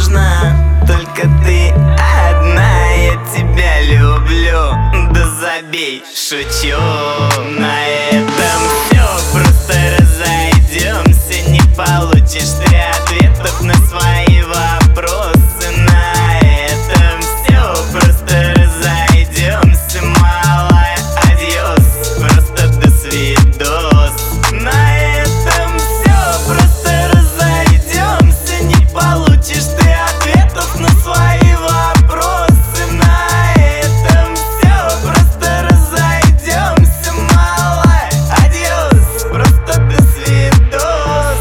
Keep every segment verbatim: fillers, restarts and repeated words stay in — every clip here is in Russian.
можно, только ты одна. Я тебя люблю, да забей, шучу. На этом все, просто разойдемся. Не получишь ты ответов на свои вопросы. На этом все, просто разойдемся, малая, адьос, просто до свидос. На этом все, просто разойдемся. Не получишь ты ответов на свои вопросы. На этом все, просто разойдемся, малая, адьос, просто до свидос.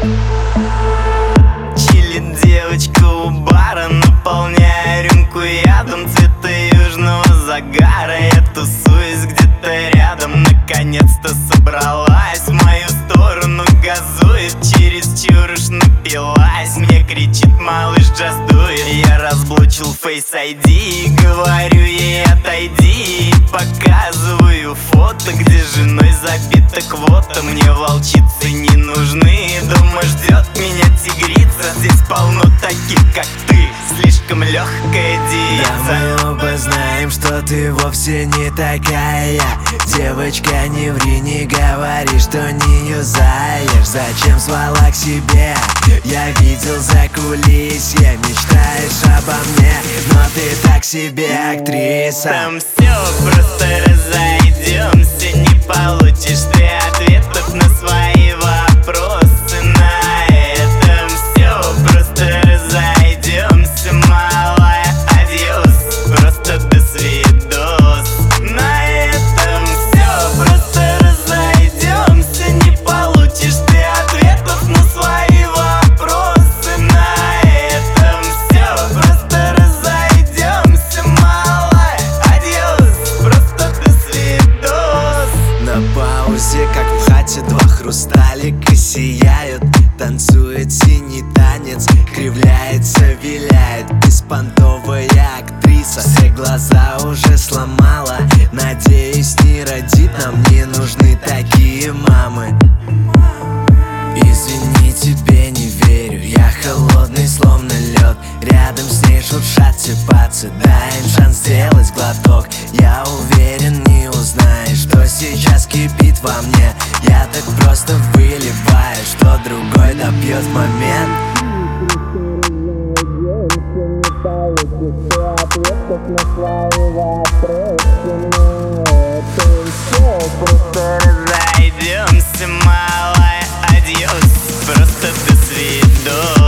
Чилит девочка у бара, наполняя рюмку ядом цвета южного загара. Я тусуюсь где-то рядом, наконец-то собралась в мою сторону, газует, чересчур уж напилась. Мне кричит: малыш, джаз дует. Я разблочил Face ай ди и говорю ей: отойди. И показываю фото, где женой забита квота. Мне волчицы не нужны, дома ждет меня тигрица. Здесь полно таких, как ты, слишком легкая девица. Да, мы оба знаем, что ты вовсе не такая. Девочка, не ври, не говори, что не юзаешь. Зачем звала к себе? Я видел за кулисье. Мечтаешь обо мне, но ты так себе актриса. Там все, просто разойдемся. Не получишь ты ответов на свои вопросы. На этом все, просто разойдемся, малая, адьос, просто до свидос. На этом все, просто разойдемся. Не получишь ты ответов на свои вопросы. На этом все, просто разойдемся, малая, адьос, просто до свидос. На паузе, как в хате, два хрусталика сияют. Танцует синий танец, кривляется, виляет. Беспонтовая актриса, все глаза уже сломала. Надеюсь, не родит, нам не нужны такие мамы. Извини, тебе не верю, я холодный, словно лед. Рядом с ней шуршат все пацы, дай им шанс сделать глоток. Я уверен, не узнаешь, что сейчас кипит во мне. Я так просто выливаю, что другой допьет в момент. Просто разойдемся, малая, адьос, просто до свидос.